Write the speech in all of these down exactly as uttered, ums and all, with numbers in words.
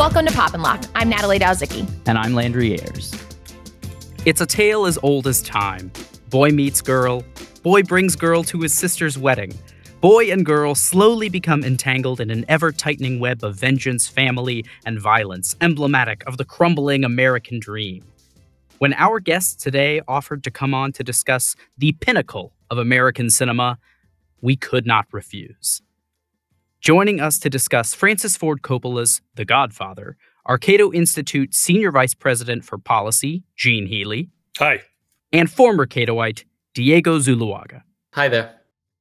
Welcome to Pop and Lock. I'm Natalie Dowzicki. And I'm Landry Ayers. It's a tale as old as time. Boy meets girl. Boy brings girl to his sister's wedding. Boy and girl slowly become entangled in an ever-tightening web of vengeance, family, and violence, emblematic of the crumbling American dream. When our guest today offered to come on to discuss the pinnacle of American cinema, we could not refuse. Joining us to discuss Francis Ford Coppola's The Godfather are Cato Institute Senior Vice President for Policy, Gene Healy. Hi. And former Catoite, Diego Zuluaga. Hi there.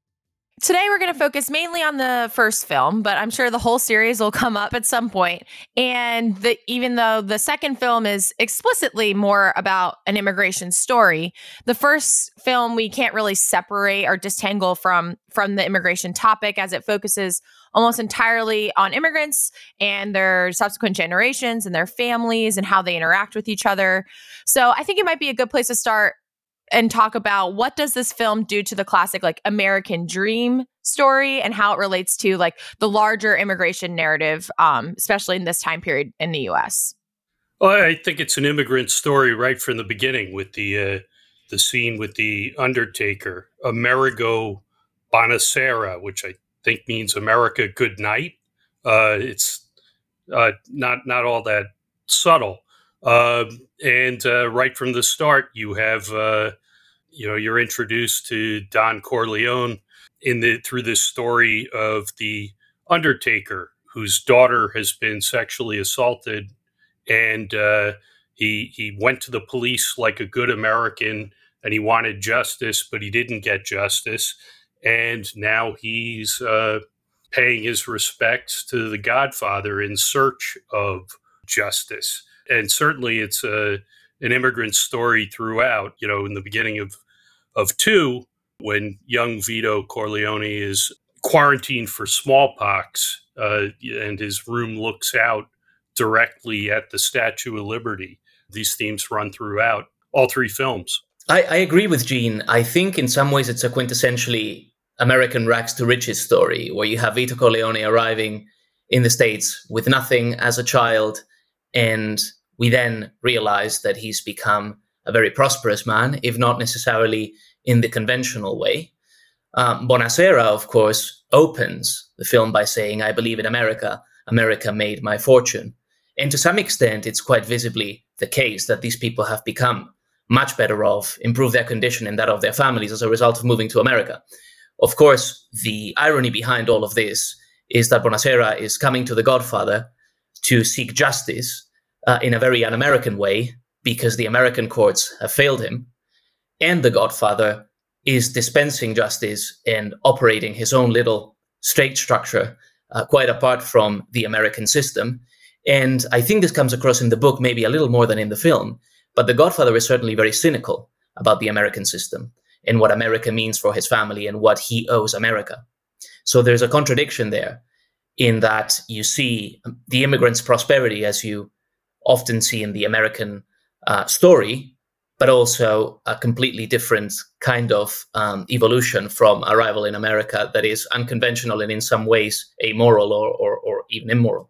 Today we're going to focus mainly on the first film, but I'm sure the whole series will come up at some point. And the, even though the second film is explicitly more about an immigration story, the first film we can't really separate or disentangle from, from the immigration topic, as it focuses almost entirely on immigrants and their subsequent generations and their families and how they interact with each other. So I think it might be a good place to start and talk about what does this film do to the classic like American dream story and how it relates to like the larger immigration narrative, um, especially in this time period in the U S. Well, I think it's an immigrant story right from the beginning with the uh, the scene with the Undertaker, Amerigo Bonacera, which I think means America good night. Uh, it's uh, not not all that subtle. Uh, and uh, right from the start, you have, uh, you know, you're introduced to Don Corleone in the through this story of the Undertaker, whose daughter has been sexually assaulted, and uh, he he went to the police like a good American, and he wanted justice, but he didn't get justice, and now he's uh, paying his respects to the Godfather in search of justice. And certainly it's a, an immigrant story throughout. You know, in the beginning of, of two, when young Vito Corleone is quarantined for smallpox uh, and his room looks out directly at the Statue of Liberty. These themes run throughout all three films. I, I agree with Gene. I think in some ways it's a quintessentially American rags to riches story where you have Vito Corleone arriving in the States with nothing as a child, and we then realize that he's become a very prosperous man, if not necessarily in the conventional way. Um, Bonacera, of course, opens the film by saying, I believe in America. America made my fortune. And to some extent, it's quite visibly the case that these people have become much better off, improved their condition and that of their families as a result of moving to America. Of course, the irony behind all of this is that Bonacera is coming to The Godfather to seek justice Uh, in a very un-American way, because the American courts have failed him. And The Godfather is dispensing justice and operating his own little state structure, uh, quite apart from the American system. And I think this comes across in the book maybe a little more than in the film. But The Godfather is certainly very cynical about the American system and what America means for his family and what he owes America. So there's a contradiction there in that you see the immigrants' prosperity, as you often see in the American uh, story, but also a completely different kind of um, evolution from arrival in America that is unconventional and in some ways amoral or, or, or even immoral.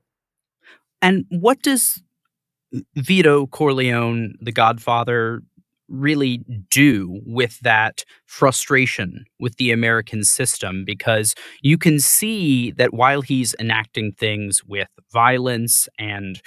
And what does Vito Corleone, the Godfather, really do with that frustration with the American system? Because you can see that while he's enacting things with violence and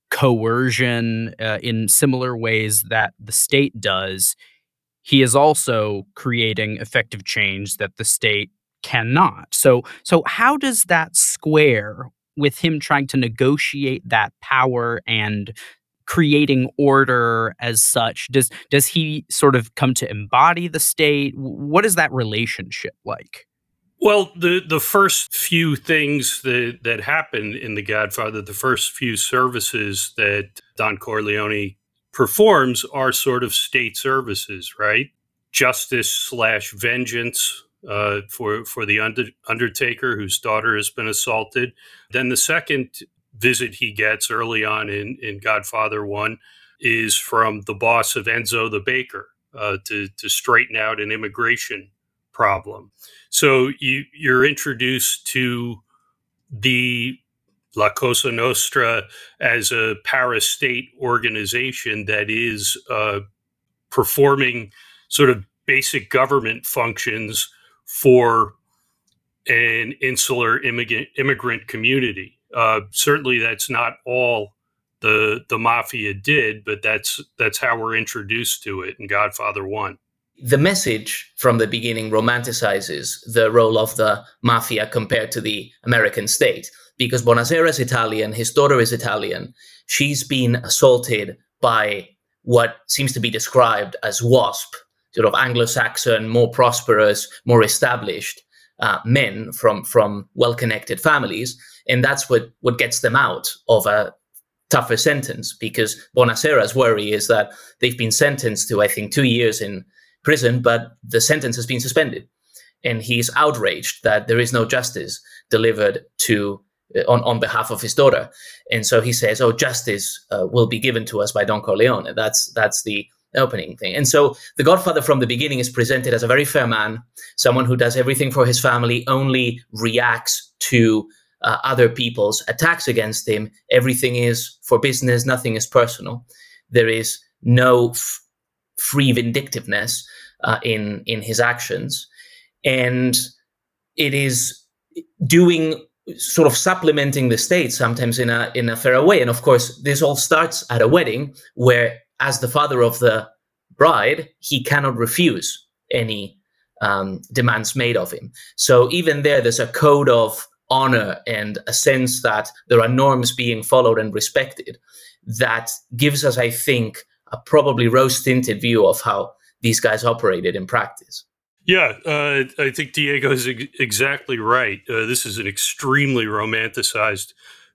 coercion uh, in similar ways that the state does, he is also creating effective change that the state cannot. So, so how does that square with him trying to negotiate that power and creating order as such? Does does he sort of come to embody the state? What is that relationship like? Well, the, the first few things that, that happen in The Godfather, the first few services that Don Corleone performs are sort of state services, right? Justice slash vengeance uh, for, for the under, Undertaker, whose daughter has been assaulted. Then the second visit he gets early on in, in Godfather one is from the boss of Enzo the Baker uh, to, to straighten out an immigration problem. So you, you're introduced to the La Cosa Nostra as a para-state organization that is uh, performing sort of basic government functions for an insular immigrant, immigrant community. Uh, certainly, that's not all the the mafia did, but that's that's how we're introduced to it in Godfather One. The message from the beginning romanticizes the role of the mafia compared to the American state, because Bonasera is Italian, his daughter is Italian. She's been assaulted by what seems to be described as WASP, sort of Anglo-Saxon, more prosperous, more established uh, men from, from well-connected families. And that's what, what gets them out of a tougher sentence, because Bonasera's worry is that they've been sentenced to, I think, two years in prison, but the sentence has been suspended. And he's outraged that there is no justice delivered to on, on behalf of his daughter. And so he says, oh, justice uh, will be given to us by Don Corleone. That's that's the opening thing. And so the Godfather from the beginning is presented as a very fair man, someone who does everything for his family, only reacts to uh, other people's attacks against him. Everything is for business, nothing is personal. There is no f- free vindictiveness uh, in in his actions, and it is doing sort of supplementing the state sometimes in a in a fairer way. And of course, this all starts at a wedding where, as the father of the bride, he cannot refuse any um, demands made of him. So even there, there's a code of honor and a sense that there are norms being followed and respected that gives us, I think, a probably rose-tinted view of how these guys operated in practice. Yeah, uh, I think Diego is ex- exactly right. Uh, this is an extremely romanticized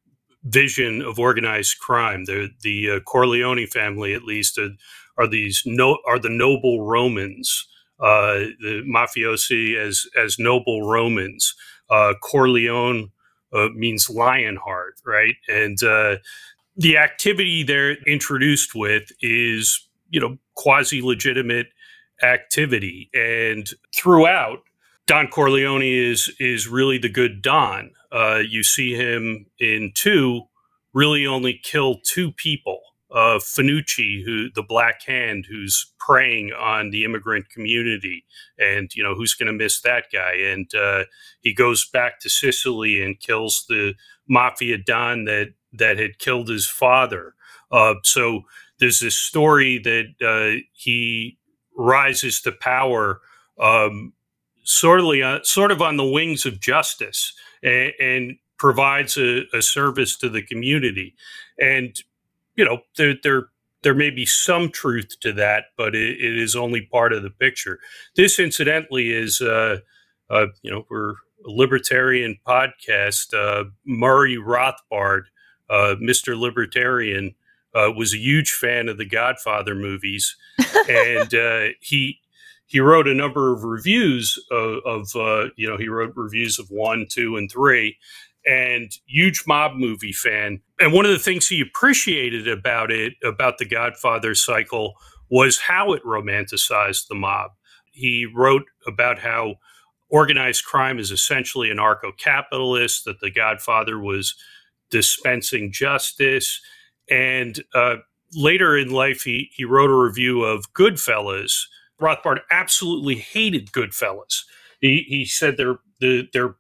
vision of organized crime. The the uh, Corleone family, at least, uh, are these no are the noble Romans. Uh, the mafiosi as as noble Romans. Uh, Corleone uh, means Lionheart, right? And uh, the activity they're introduced with is, you know, quasi-legitimate activity. And throughout, Don Corleone is is really the good Don. Uh, you see him in two really only kill two people. Uh, Fanucci, who the Black Hand, who's preying on the immigrant community, and you know who's going to miss that guy. And uh, he goes back to Sicily and kills the mafia Don that that had killed his father. Uh, so there's this story that uh, he rises to power, um, sort of, uh, sort of on the wings of justice, and, and provides a, a service to the community. And you know, there there there may be some truth to that, but it, it is only part of the picture. This, incidentally, is uh, uh, you know we're a libertarian podcast. Uh, Murray Rothbard, uh, Mister Libertarian, uh, was a huge fan of the Godfather movies, and uh, he he wrote a number of reviews of, of uh, you know he wrote reviews of one, two, and three, and huge mob movie fan. And one of the things he appreciated about it, about the Godfather cycle, was how it romanticized the mob. He wrote about how organized crime is essentially anarcho-capitalist, that the Godfather was dispensing justice. And uh, later in life, he, he wrote a review of Goodfellas. Rothbard absolutely hated Goodfellas. He, he said they're, they're, they're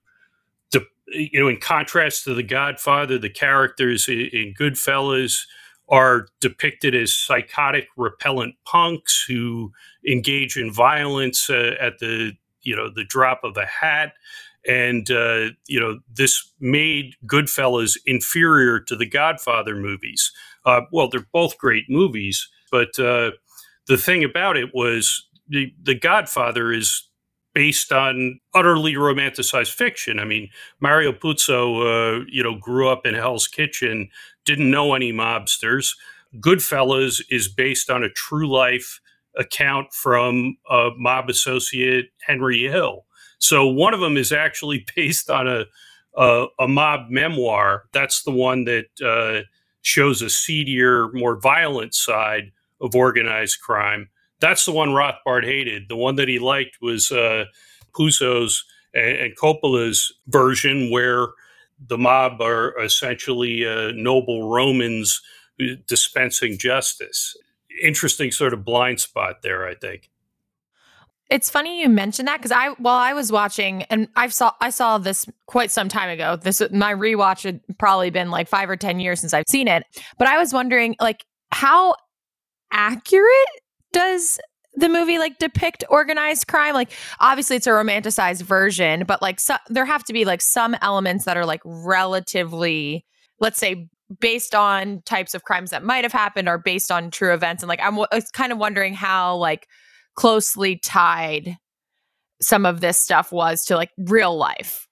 you know, in contrast to the Godfather, the characters in Goodfellas are depicted as psychotic, repellent punks who engage in violence uh, at the, you know, the drop of a hat. And, uh, you know, this made Goodfellas inferior to the Godfather movies. Uh, well, they're both great movies, but uh, the thing about it was the, the Godfather is based on utterly romanticized fiction. I mean, Mario Puzo, uh, you know, grew up in Hell's Kitchen, didn't know any mobsters. Goodfellas is based on a true life account from uh, mob associate Henry Hill. So one of them is actually based on a a, a mob memoir. That's the one that uh, shows a seedier, more violent side of organized crime. That's the one Rothbard hated. The one that he liked was uh, Puzo's and, and Coppola's version, where the mob are essentially uh, noble Romans dispensing justice. Interesting sort of blind spot there, I think. It's funny you mentioned that because I, while I was watching, and I saw I saw this quite some time ago. This my rewatch had probably been like five or ten years since I've seen it. But I was wondering, like, how accurate does the movie like depict organized crime? Like, obviously it's a romanticized version, but like so, there have to be like some elements that are like relatively, let's say, based on types of crimes that might have happened or based on true events. And like I'm, I was kind of wondering how like closely tied some of this stuff was to like real life.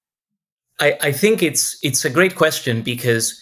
I, I think it's it's a great question because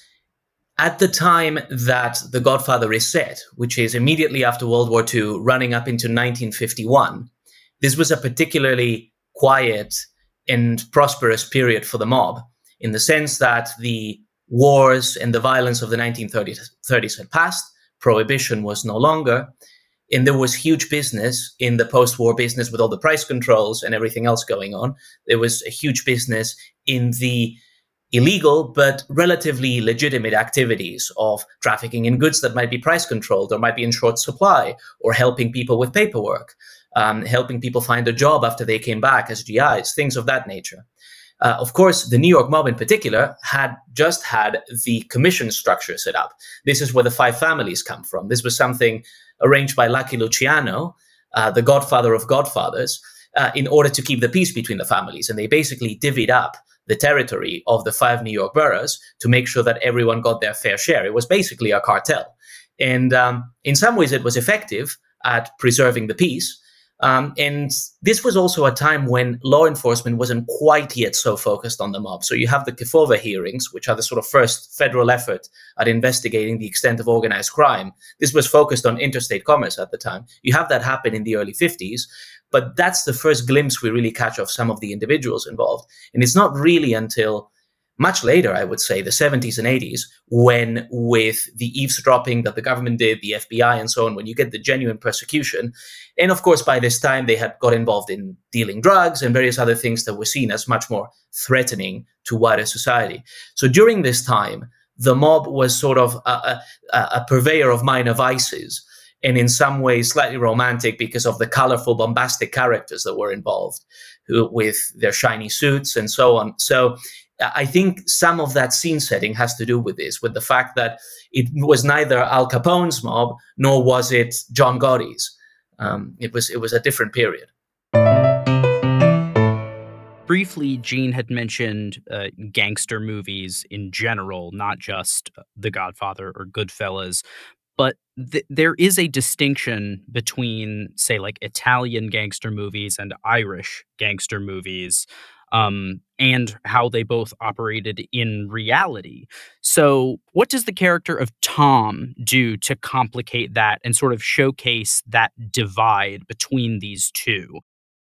at the time that The Godfather is set, which is immediately after World War Two, running up into nineteen fifty-one, this was a particularly quiet and prosperous period for the mob, in the sense that the wars and the violence of the nineteen thirties had passed, prohibition was no longer, and there was huge business in the post-war business with all the price controls and everything else going on. There was a huge business in the illegal but relatively legitimate activities of trafficking in goods that might be price controlled or might be in short supply, or helping people with paperwork, um, helping people find a job after they came back as G Is, things of that nature. Uh, of course, the New York mob in particular had just had the commission structure set up. This is where the five families come from. This was something arranged by Lucky Luciano, uh, the godfather of godfathers, uh, in order to keep the peace between the families. And they basically divvied up the territory of the five New York boroughs to make sure that everyone got their fair share. It was basically a cartel. And um, in some ways, it was effective at preserving the peace. Um, and this was also a time when law enforcement wasn't quite yet so focused on the mob. So you have the Kefauver hearings, which are the sort of first federal effort at investigating the extent of organized crime. This was focused on interstate commerce at the time. You have that happen in the early fifties, but that's the first glimpse we really catch of some of the individuals involved. And it's not really until much later, I would say, the seventies and eighties, when with the eavesdropping that the government did, the F B I and so on, when you get the genuine persecution. And of course, by this time, they had got involved in dealing drugs and various other things that were seen as much more threatening to wider society. So during this time, the mob was sort of a, a, a purveyor of minor vices, and in some ways slightly romantic because of the colorful, bombastic characters that were involved, who, with their shiny suits and so on. So I think some of that scene setting has to do with this, with the fact that it was neither Al Capone's mob nor was it John Gotti's. Um, it was it was a different period. Briefly, Gene had mentioned uh, gangster movies in general, not just The Godfather or Goodfellas. But th- there is a distinction between, say, like Italian gangster movies and Irish gangster movies, um, and how they both operated in reality. So what does the character of Tom do to complicate that and sort of showcase that divide between these two?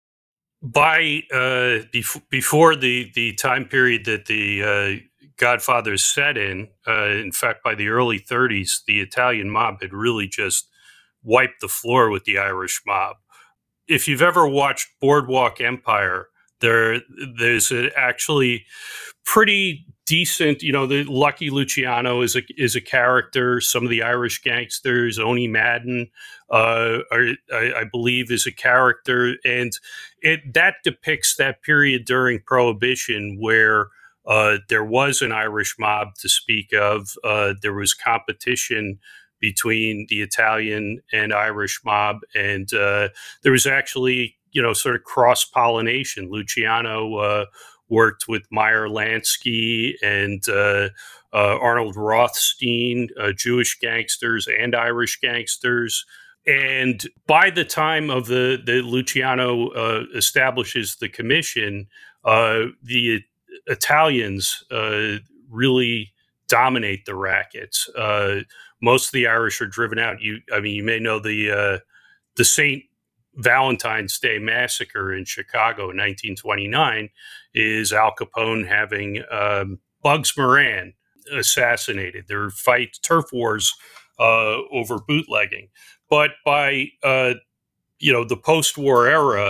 By uh, bef- before the, the time period that the uh, Godfather set in, uh, in fact, by the early thirties, the Italian mob had really just wiped the floor with the Irish mob. If you've ever watched Boardwalk Empire, there there's a actually pretty decent, you know, the Lucky Luciano is a is a character. Some of the Irish gangsters, Oni Madden, uh, are, I, I believe, is a character, and it that depicts that period during Prohibition where uh, there was an Irish mob to speak of. Uh, there was competition between the Italian and Irish mob, and uh, there was actually, you know, sort of cross-pollination. Luciano uh, worked with Meyer Lansky and uh, uh, Arnold Rothstein, uh, Jewish gangsters and Irish gangsters. And by the time of the, the Luciano uh, establishes the commission, uh, the Italians uh, really dominate the rackets. Uh, most of the Irish are driven out. You, I mean, you may know the uh, the Saint Valentine's Day massacre in Chicago in nineteen twenty-nine is Al Capone having um, Bugs Moran assassinated. There were fight turf wars uh, over bootlegging. But by uh, you know the post-war era,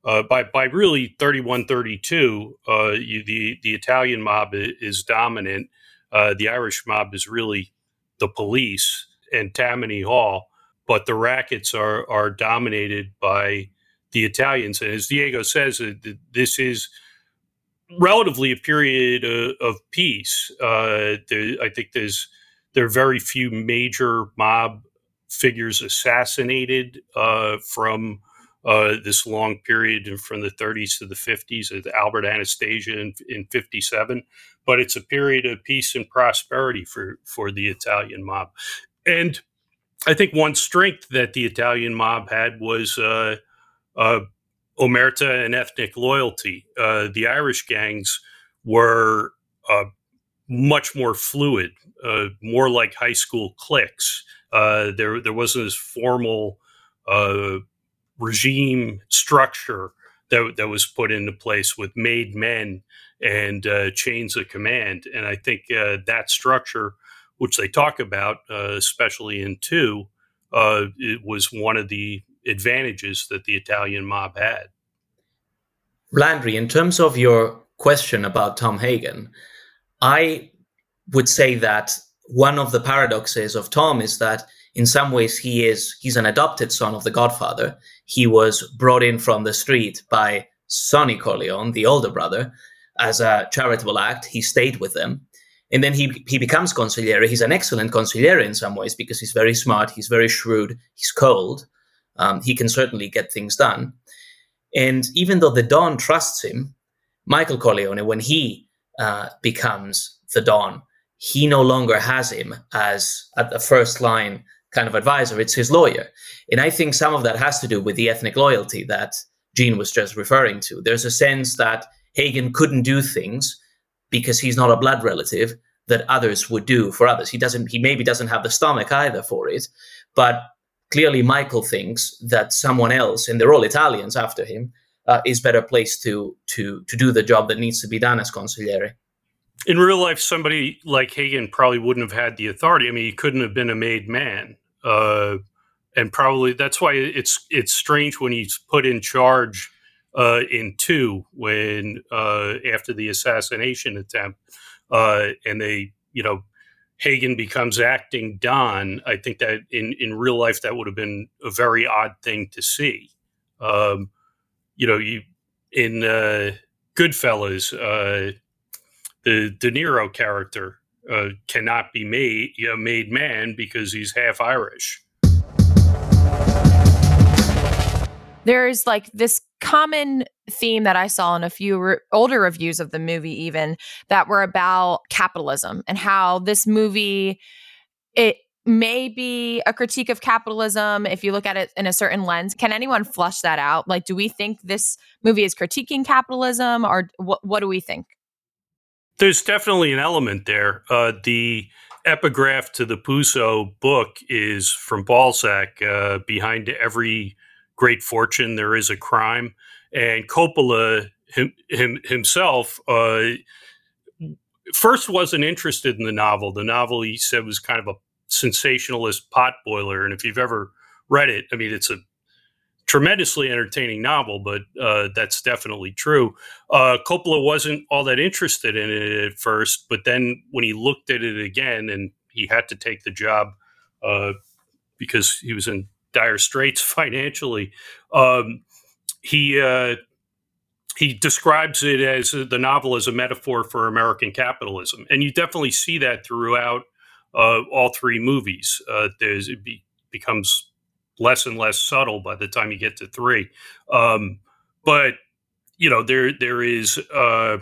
Uh, by by really thirty-one, thirty-two, uh, you, the the Italian mob is dominant. Uh, the Irish mob is really the police and Tammany Hall, but the rackets are are dominated by the Italians. And as Diego says, uh, this is relatively a period of, of peace. Uh, there, I think there's there are very few major mob figures assassinated uh, from uh, this long period from the thirties to the fifties, uh, Albert Anastasia in, in fifty-seven. But it's a period of peace and prosperity for, for the Italian mob. And I think one strength that the Italian mob had was uh, uh, omerta and ethnic loyalty. Uh, the Irish gangs were uh, much more fluid, uh, more like high school cliques. Uh, there, there wasn't this formal uh, regime structure that that was put into place with made men and uh, chains of command. And I think uh, that structure, which they talk about, uh, especially in two, uh, it was one of the advantages that the Italian mob had. Landry, in terms of your question about Tom Hagen, I would say that one of the paradoxes of Tom is that in some ways he is he's an adopted son of the Godfather. He was brought in from the street by Sonny Corleone, the older brother, as a charitable act. He stayed with them. And then he he becomes consigliere. He's an excellent consigliere in some ways because he's very smart, he's very shrewd, he's cold. Um, he can certainly get things done. And even though the Don trusts him, Michael Corleone, when he uh, becomes the Don, he no longer has him as at the first line kind of advisor. It's his lawyer. And I think some of that has to do with the ethnic loyalty that Gene was just referring to. There's a sense that Hagen couldn't do things because he's not a blood relative that others would do for others. He doesn't, he maybe doesn't have the stomach either for it, but clearly Michael thinks that someone else, and they're all Italians after him, uh, is better placed to, to, to do the job that needs to be done as consigliere. In real life, somebody like Hagen probably wouldn't have had the authority. I mean, he couldn't have been a made man. Uh, and probably that's why it's it's strange when he's put in charge uh, in two, when uh, after the assassination attempt, uh, and they, you know, Hagen becomes acting Don. I think that in, in real life, that would have been a very odd thing to see. Um, you know, you in uh, Goodfellas, uh, the De Niro character uh, cannot be made you know, made man because he's half Irish. There's like this common theme that I saw in a few re- older reviews of the movie, even that were about capitalism and how this movie, it may be a critique of capitalism if you look at it in a certain lens. Can anyone flush that out? Like, do we think this movie is critiquing capitalism, or what, what do we think? There's definitely an element there. Uh, the epigraph to the Puzo book is from Balzac, uh, behind every great fortune there is a crime. And Coppola him, him, himself uh, first wasn't interested in the novel. The novel, he said, was kind of a sensationalist potboiler. And if you've ever read it, I mean, it's a tremendously entertaining novel, but uh, that's definitely true. Uh, Coppola wasn't all that interested in it at first, but then when he looked at it again, and he had to take the job uh, because he was in dire straits financially, um, he uh, he describes it as the novel as a metaphor for American capitalism, and you definitely see that throughout uh, all three movies. Uh, there's it be, becomes less and less subtle by the time you get to three. Um, but, you know, there there is uh,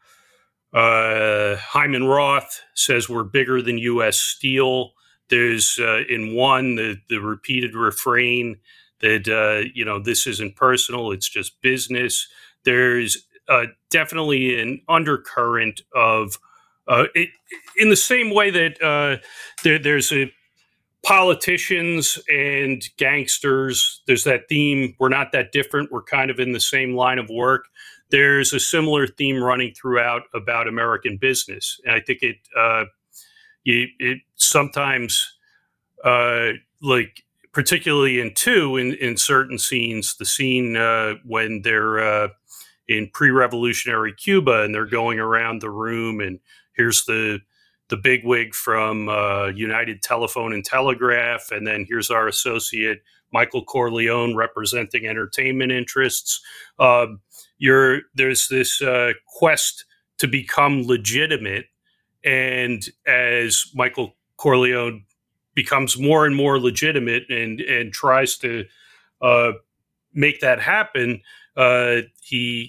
uh, Hyman Roth says we're bigger than U S Steel. There's uh, in one, the, the repeated refrain that, uh, you know, this isn't personal, it's just business. There's uh, definitely an undercurrent of, uh, it, in the same way that uh, there, there's a politicians and gangsters, there's that theme, we're not that different, we're kind of in the same line of work. There's a similar theme running throughout about American business. And I think it, uh, you, it sometimes, uh, like particularly in two, in, in certain scenes, the scene uh, when they're uh, in pre-revolutionary Cuba and they're going around the room, and here's the the bigwig from uh, United Telephone and Telegraph, and then here's our associate Michael Corleone representing entertainment interests. Um, you're there's this uh, quest to become legitimate, and as Michael Corleone becomes more and more legitimate and and tries to uh, make that happen, uh, he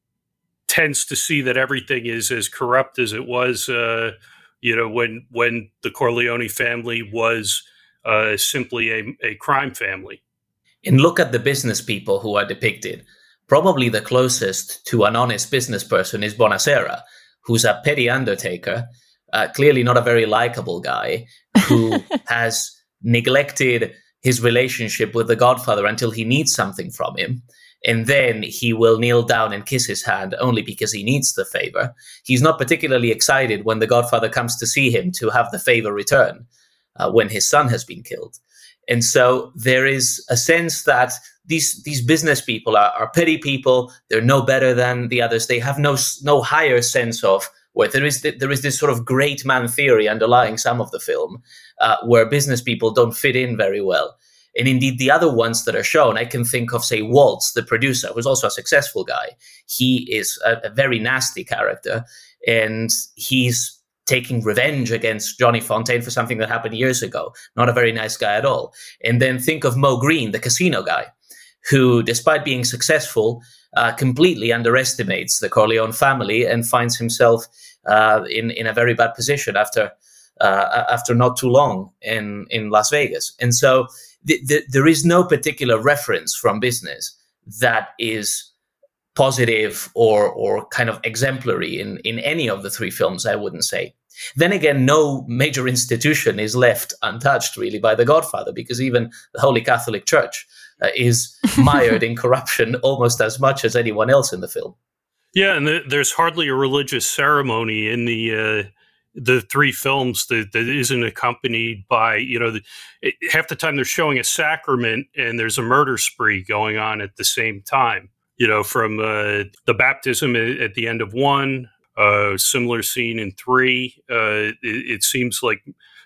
tends to see that everything is as corrupt as it was, uh, you know, when when the Corleone family was uh, simply a, a crime family. And look at the business people who are depicted. Probably the closest to an honest business person is Bonacera, who's a petty undertaker, uh, clearly not a very likable guy, who has neglected his relationship with the Godfather until he needs something from him. And then he will kneel down and kiss his hand only because he needs the favor. He's not particularly excited when the Godfather comes to see him to have the favor return uh, when his son has been killed. And so there is a sense that these these business people are, are petty people. They're no better than the others. They have no no higher sense of where there is th- there is this sort of great man theory underlying some of the film, uh, where business people don't fit in very well. And indeed, the other ones that are shown, I can think of, say, Waltz, the producer, who's also a successful guy. He is a, a very nasty character, and he's taking revenge against Johnny Fontaine for something that happened years ago. Not a very nice guy at all. And then think of Mo Green, the casino guy, who, despite being successful, uh, completely underestimates the Corleone family and finds himself uh, in, in a very bad position after uh, after not too long in, in Las Vegas. And so th- th- there is no particular reference from business that is positive or or kind of exemplary in, in any of the three films, I wouldn't say. Then again, no major institution is left untouched, really, by The Godfather, because even the Holy Catholic Church uh, is mired in corruption almost as much as anyone else in the film. Yeah, and the, there's hardly a religious ceremony in the uh, the three films that, that isn't accompanied by, you know, the, it, half the time they're showing a sacrament and there's a murder spree going on at the same time. You know, from uh, the baptism at, at the end of one, a uh, similar scene in three. Uh, it, it seems like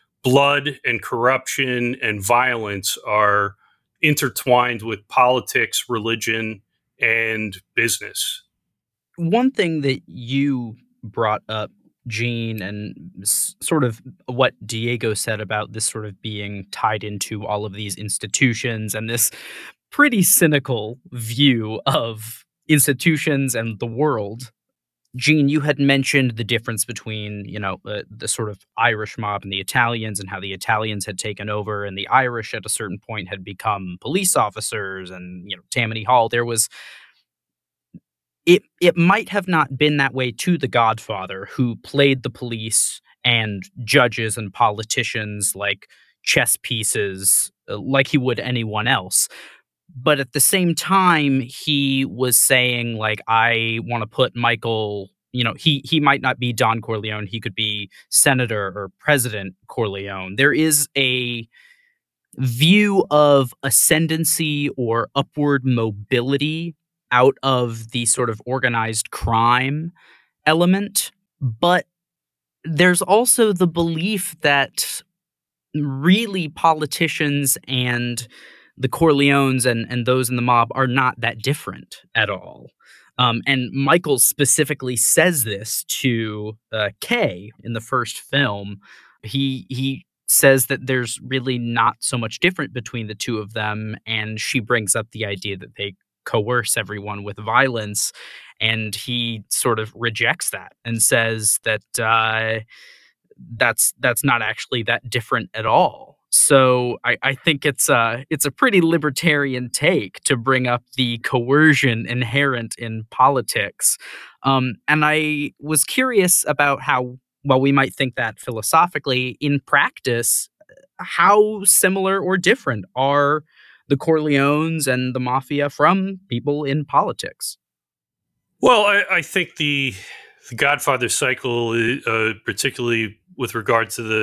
blood and corruption and violence are intertwined with politics, religion, and business. One thing that you brought up, Gene, and s- sort of what Diego said about this sort of being tied into all of these institutions and this pretty cynical view of institutions and the world. Gene, you had mentioned the difference between, you know, uh, the sort of Irish mob and the Italians, and how the Italians had taken over and the Irish at a certain point had become police officers, and, you know, Tammany Hall. There was it it might have not been that way to the Godfather, who played the police and judges and politicians like chess pieces, uh, like he would anyone else. But at the same time, he was saying, like, I want to put Michael, you know, he he might not be Don Corleone. He could be Senator or President Corleone. There is a view of ascendancy or upward mobility out of the sort of organized crime element. But there's also the belief that really politicians and the Corleones and, and those in the mob are not that different at all. Um, and Michael specifically says this to uh, Kay in the first film. He he says that there's really not so much different between the two of them, and she brings up the idea that they coerce everyone with violence, and he sort of rejects that and says that uh, that's that's not actually that different at all. So I, I think it's a it's a pretty libertarian take to bring up the coercion inherent in politics, um, and I was curious about how, while we might think that philosophically, in practice, how similar or different are the Corleones and the mafia from people in politics? Well, I, I think the, the Godfather cycle, uh, particularly with regard to the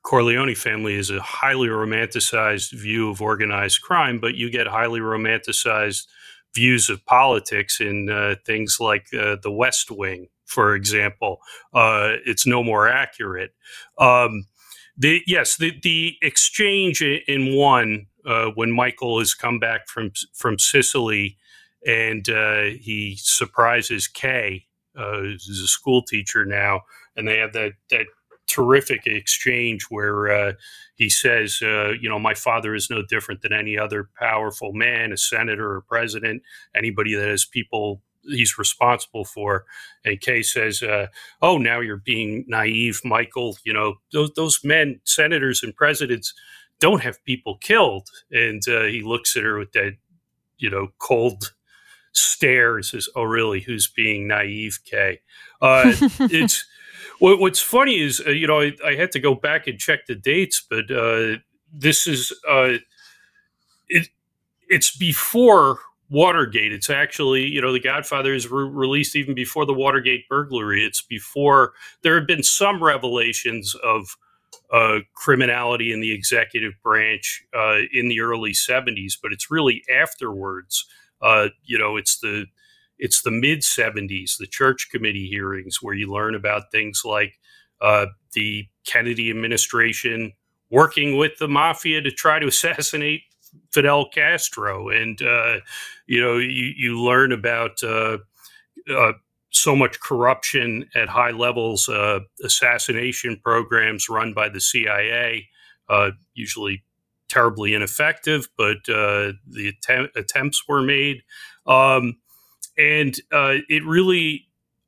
Corleone family is a highly romanticized view of organized crime, but you get highly romanticized views of politics in uh, things like uh, the West Wing, for example. Uh, it's no more accurate. Um, the, yes, the, the exchange in one, uh, when Michael has come back from from Sicily and uh, he surprises Kay, uh, who's a school teacher now, and they have that that terrific exchange where uh, he says, uh, you know, my father is no different than any other powerful man, a senator or president, anybody that has people he's responsible for. And Kay says, uh, oh, now you're being naive, Michael. You know, those, those men, senators and presidents, don't have people killed. And uh, he looks at her with that, you know, cold stare and says, oh, really? Who's being naive, Kay? Uh, it's what, what's funny is, uh, you know, I, I had to go back and check the dates, but uh, this is uh, it. It's before Watergate. It's actually, you know, The Godfather is re- released even before the Watergate burglary. It's before there have been some revelations of uh, criminality in the executive branch uh, in the early seventies, but it's really afterwards. Uh, you know, it's the it's the mid seventies, the Church Committee hearings, where you learn about things like uh, the Kennedy administration working with the mafia to try to assassinate Fidel Castro. And, uh, you know, you, you learn about uh, uh, so much corruption at high levels, uh, assassination programs run by the C I A, uh, usually terribly ineffective, but uh, the att- attempts were made. Um, and uh, it really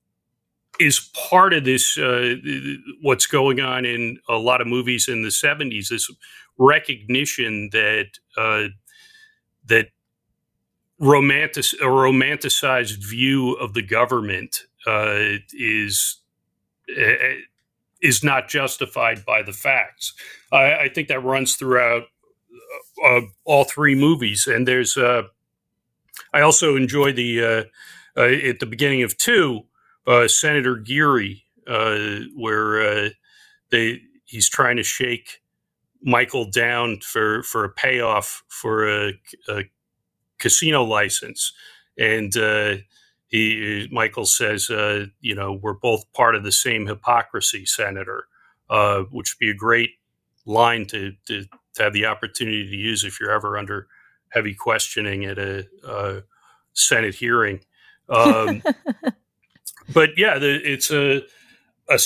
is part of this, uh, what's going on in a lot of movies in the seventies, this recognition that uh, that romantic, a romanticized view of the government uh, is uh, is not justified by the facts. I, I think that runs throughout uh, all three movies. And there's, uh, I also enjoy the uh, uh, at the beginning of two, uh, Senator Geary, uh, where uh, they he's trying to shake Michael down for, for a payoff for a, a casino license. And uh, he, Michael says, uh, you know, we're both part of the same hypocrisy, Senator, uh, which would be a great line to, to, to have the opportunity to use if you're ever under heavy questioning at a uh, Senate hearing. Um, but yeah, the, it's a, a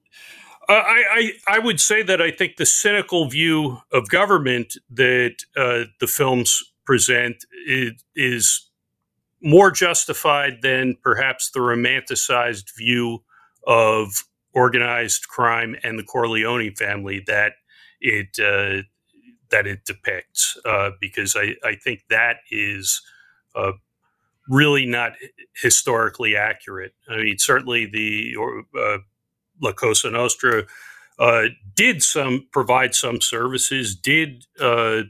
I, I, I would say that I think the cynical view of government that uh, the films present is, is more justified than perhaps the romanticized view of organized crime and the Corleone family that it uh, that it depicts. Uh, because I, I think that is uh, really not historically accurate. I mean, certainly the uh, La Cosa Nostra uh, did some provide some services, did uh,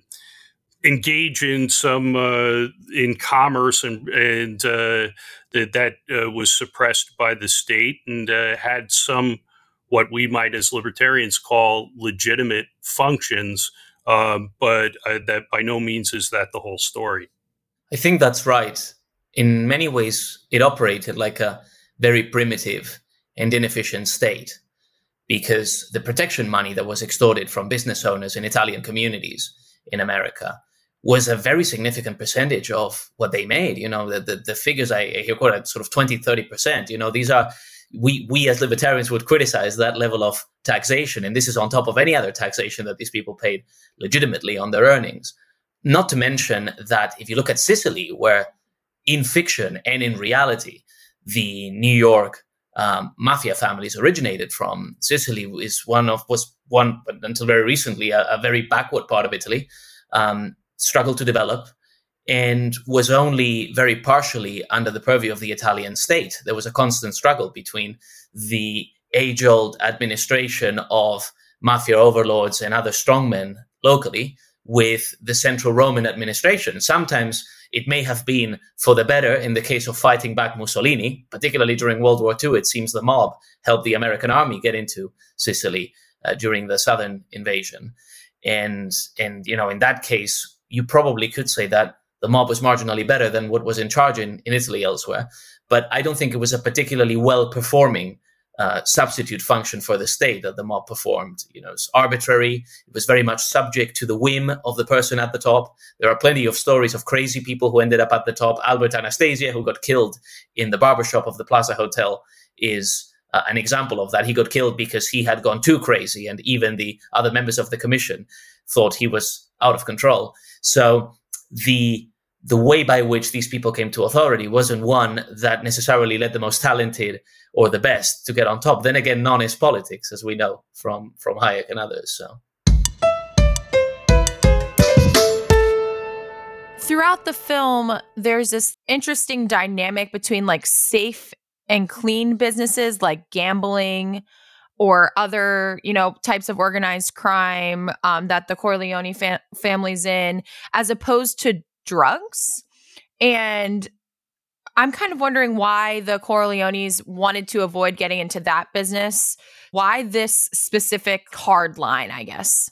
engage in some uh, in commerce, and and uh, that that uh, was suppressed by the state, and uh, had some what we might as libertarians call legitimate functions, um, but uh, that by no means is that the whole story. I think that's right. In many ways, it operated like a very primitive and inefficient state, because the protection money that was extorted from business owners in Italian communities in America was a very significant percentage of what they made. You know, the the, the figures I hear quoted, sort of twenty, thirty percent. You know, these are, we we as libertarians would criticize that level of taxation. And this is on top of any other taxation that these people paid legitimately on their earnings. Not to mention that if you look at Sicily, where in fiction and in reality, the New York um, mafia families originated from, Sicily is one of, was one, but until very recently, a, a very backward part of Italy, um, struggled to develop and was only very partially under the purview of the Italian state. There was a constant struggle between the age-old administration of mafia overlords and other strongmen locally with the central Roman administration. Sometimes it may have been for the better in the case of fighting back Mussolini, particularly during World War Two. It seems the mob helped the American army get into Sicily. uh, during the southern invasion. And, and, you know, in that case, you probably could say that the mob was marginally better than what was in charge in, in Italy elsewhere. But I don't think it was a particularly well-performing uh, substitute function for the state that the mob performed. You know, it's arbitrary. It was very much subject to the whim of the person at the top. There are plenty of stories of crazy people who ended up at the top. Albert Anastasia, who got killed in the barbershop of the Plaza Hotel, is Uh, an example of that. He got killed because he had gone too crazy, and even the other members of the commission thought he was out of control. So the the way by which these people came to authority wasn't one that necessarily led the most talented or the best to get on top. Then again, none is politics, as we know from, from Hayek and others. So throughout the film, there's this interesting dynamic between like safe and clean businesses like gambling or other, you know, types of organized crime um, that the Corleone fa- family's in, as opposed to drugs. And I'm kind of wondering why the Corleones wanted to avoid getting into that business. Why this specific hard line, I guess?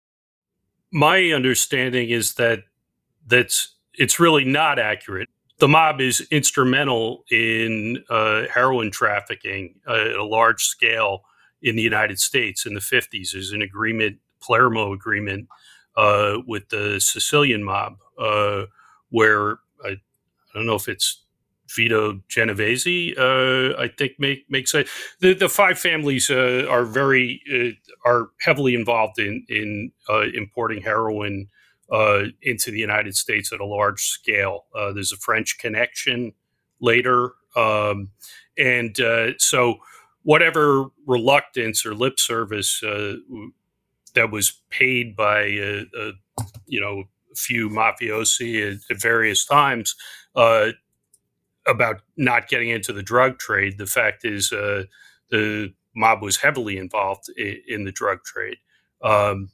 My understanding is that that's it's really not accurate. The mob is instrumental in uh, heroin trafficking uh, at a large scale in the United States in the fifties. There's an agreement, Palermo Agreement, uh, with the Sicilian mob, uh, where I, I don't know if it's Vito Genovese, uh, I think make, makes it. The, the five families uh, are very uh, are heavily involved in in uh, importing heroin Uh, into the United States at a large scale. Uh, there's a French connection later. Um, and uh, so whatever reluctance or lip service uh, that was paid by, uh, uh, you know, a few mafiosi at, at various times uh, about not getting into the drug trade, the fact is uh, the mob was heavily involved in, in the drug trade. Um,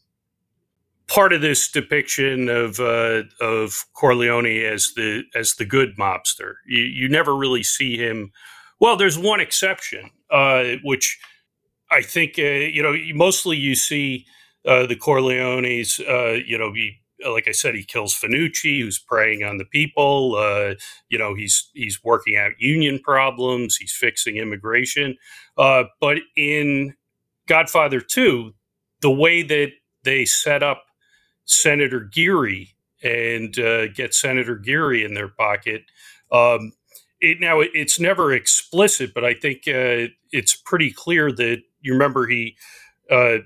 Part of this depiction of uh, of Corleone as the as the good mobster, you, you never really see him. Well, there's one exception, uh, which I think uh, you know. Mostly, you see uh, the Corleones. Uh, you know, he, like I said, he kills Fanucci, who's preying on the people. Uh, you know, he's he's working out union problems. He's fixing immigration. Uh, but in Godfather two, the way that they set up Senator Geary and uh, get Senator Geary in their pocket. Um, it now it's never explicit, but I think uh, it's pretty clear that you remember he uh,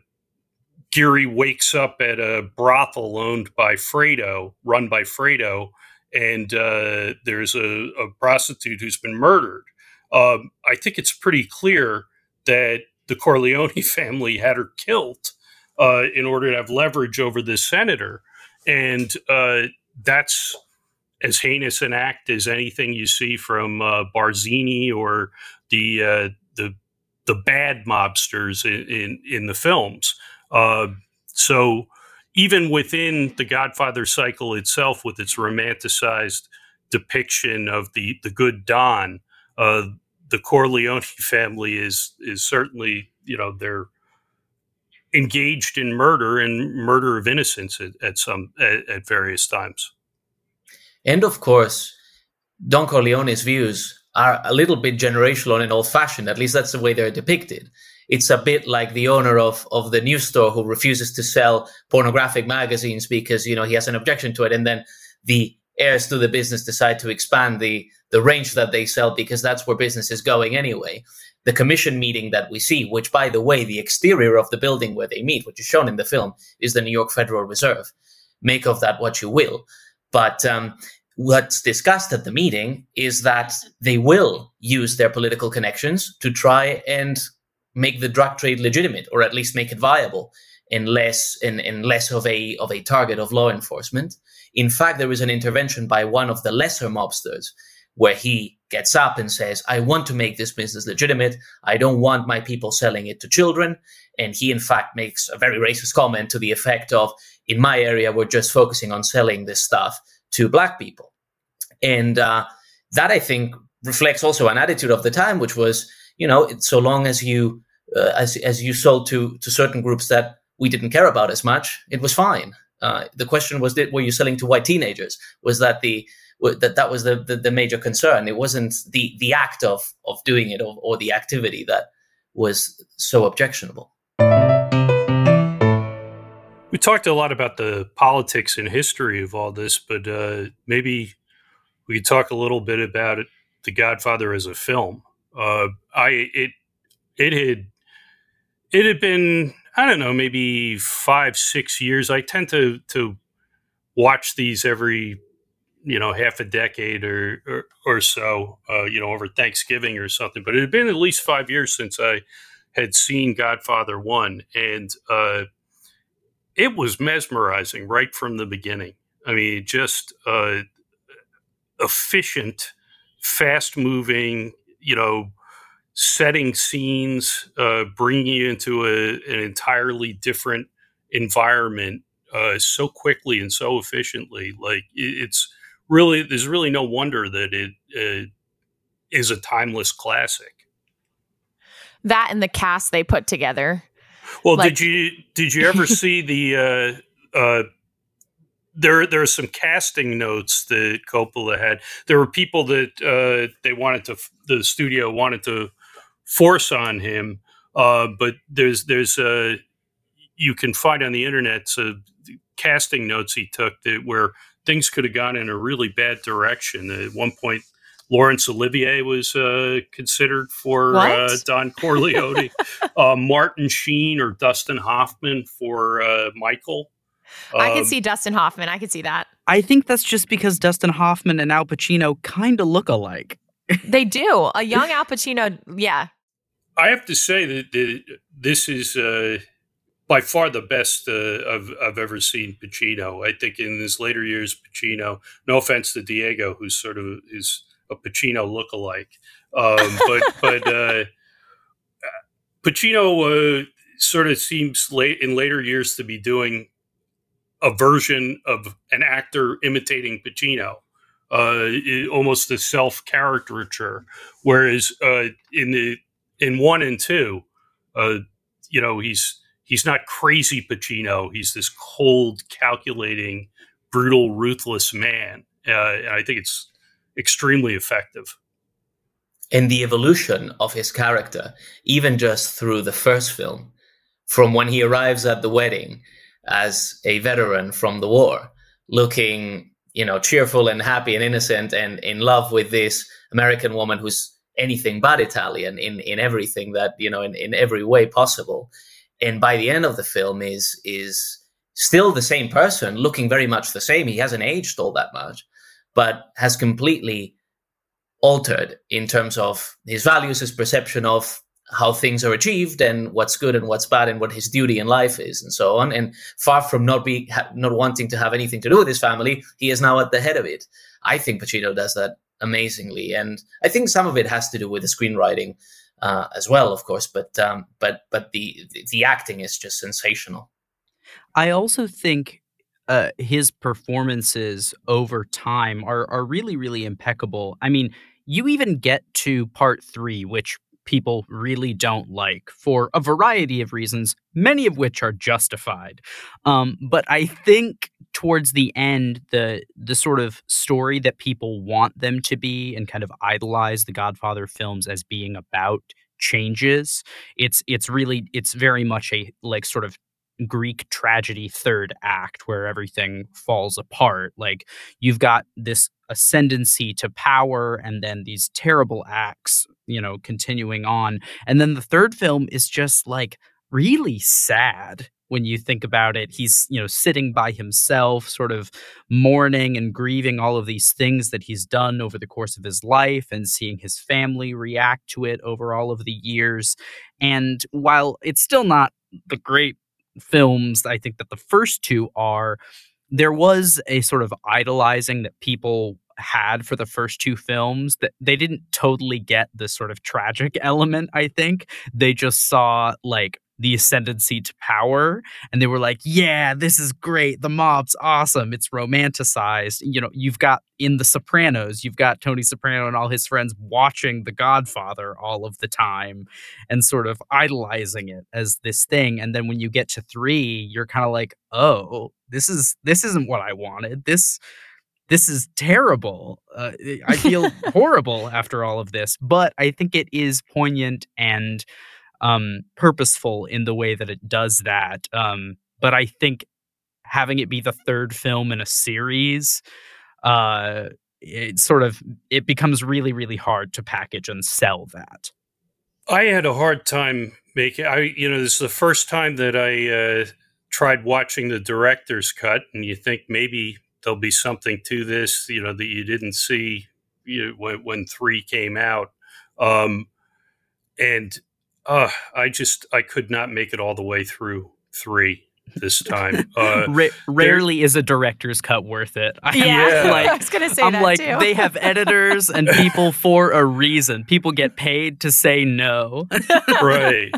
Geary wakes up at a brothel owned by Fredo, run by Fredo, and uh, there's a, a prostitute who's been murdered. Um, I think it's pretty clear that the Corleone family had her killed Uh, in order to have leverage over this senator. And uh, that's as heinous an act as anything you see from uh, Barzini or the uh, the the bad mobsters in, in, in the films. Uh, so even within the Godfather cycle itself, with its romanticized depiction of the, the good Don, uh, the Corleone family is is certainly, you know, they're engaged in murder and murder of innocents at, at some at, at various times. And of course, Don Corleone's views are a little bit generational and old-fashioned. At least that's the way they're depicted. It's a bit like the owner of, of the news store who refuses to sell pornographic magazines because, you know, he has an objection to it. And then the heirs to the business decide to expand the, the range that they sell because that's where business is going anyway. The commission meeting that we see, which, by the way, the exterior of the building where they meet, which is shown in the film, is the New York Federal Reserve. Make of that what you will. But um, what's discussed at the meeting is that they will use their political connections to try and make the drug trade legitimate, or at least make it viable, and less, and, and less of a of a target of law enforcement. In fact, there is an intervention by one of the lesser mobsters where he gets up and says, I want to make this business legitimate. I don't want my people selling it to children. And he, in fact, makes a very racist comment to the effect of, in my area, we're just focusing on selling this stuff to black people. And uh, that, I think, reflects also an attitude of the time, which was, you know, so long as you uh, as as you sold to to certain groups that we didn't care about as much, it was fine. Uh, the question was, did, were you selling to white teenagers? Was that the that that was the, the the major concern? It wasn't the the act of of doing it, or, or the activity that was so objectionable. We talked a lot about the politics and history of all this, but uh, maybe we could talk a little bit about it, The Godfather as a film. Uh, I it it had it had been, I don't know, maybe five six years. I tend to to watch these every, you know, half a decade or or, or so, uh, you know, over Thanksgiving or something. But it had been at least five years since I had seen Godfather One, and uh, it was mesmerizing right from the beginning. I mean, just uh, efficient, fast-moving, you know, setting scenes, uh, bringing you into a, an entirely different environment uh, so quickly and so efficiently. Like it, it's really, there's really no wonder that it uh, is a timeless classic. That and the cast they put together. Well, Like- did you did you ever see the uh, uh, there there are some casting notes that Coppola had. There were people that uh, they wanted to the studio wanted to force on him, uh, but there's there's uh, you can find on the internet so casting notes he took that where things could have gone in a really bad direction. At one point, Laurence Olivier was uh, considered for uh, What? Don Corleone. uh, Martin Sheen or Dustin Hoffman for uh, Michael. I could Um, see Dustin Hoffman. I could see that. I think that's just because Dustin Hoffman and Al Pacino kind of look alike. They do. A young Al Pacino. Yeah. I have to say that, that this is uh, by far the best uh, I've, I've ever seen Pacino. I think in his later years, Pacino, no offense to Diego, who's sort of is a Pacino lookalike, um, but but uh, Pacino uh, sort of seems late in later years to be doing a version of an actor imitating Pacino, uh, it, almost a self caricature. Whereas uh, in the in one and two, uh, you know, he's he's not crazy Pacino. He's this cold, calculating, brutal, ruthless man. Uh, and I think it's extremely effective. And the evolution of his character, even just through the first film, from when he arrives at the wedding as a veteran from the war, looking, you know, cheerful and happy and innocent and in love with this American woman who's anything but Italian in, in everything that, you know, in, in every way possible. And by the end of the film is, is still the same person, looking very much the same. He hasn't aged all that much, but has completely altered in terms of his values, his perception of how things are achieved and what's good and what's bad and what his duty in life is and so on. And far from not be ha- not wanting to have anything to do with his family, he is now at the head of it. I think Pacino does that amazingly, and I think some of it has to do with the screenwriting uh, as well, of course. But um, but but the the acting is just sensational. I also think uh, his performances over time are are really, really impeccable. I mean, you even get to part three, which people really don't like for a variety of reasons, many of which are justified. Um, but I think towards the end, the the sort of story that people want them to be and kind of idolize the Godfather films as being about changes. It's it's really it's very much a like sort of Greek tragedy third act where everything falls apart. Like you've got this ascendancy to power and then these terrible acts, you know, continuing on. And then the third film is just like really sad when you think about it. He's, you know, sitting by himself, sort of mourning and grieving all of these things that he's done over the course of his life and seeing his family react to it over all of the years. And while it's still not the great films I think that the first two are, there was a sort of idolizing that people had for the first two films that they didn't totally get the sort of tragic element. I think they just saw like the ascendancy to power, and they were like, yeah, this is great, the mob's awesome, it's romanticized. You know, you've got in The Sopranos, you've got Tony Soprano and all his friends watching The Godfather all of the time and sort of idolizing it as this thing. And then when you get to three, you're kind of like, oh, this is this isn't what I wanted. This this is terrible. Uh, I feel horrible after all of this. But I think it is poignant and um, purposeful in the way that it does that. Um, but I think having it be the third film in a series, uh, it sort of it becomes really, really hard to package and sell that. I had a hard time making. I you know this is the first time that I uh, tried watching the director's cut, and you think maybe there'll be something to this, you know, that you didn't see you know, when, when three came out, um, and uh, I just I could not make it all the way through three this time. Uh, Ra- rarely is a director's cut worth it. I'm Yeah, like, I was gonna say I'm that like, too. they have editors and people for a reason. People get paid to say no. Right.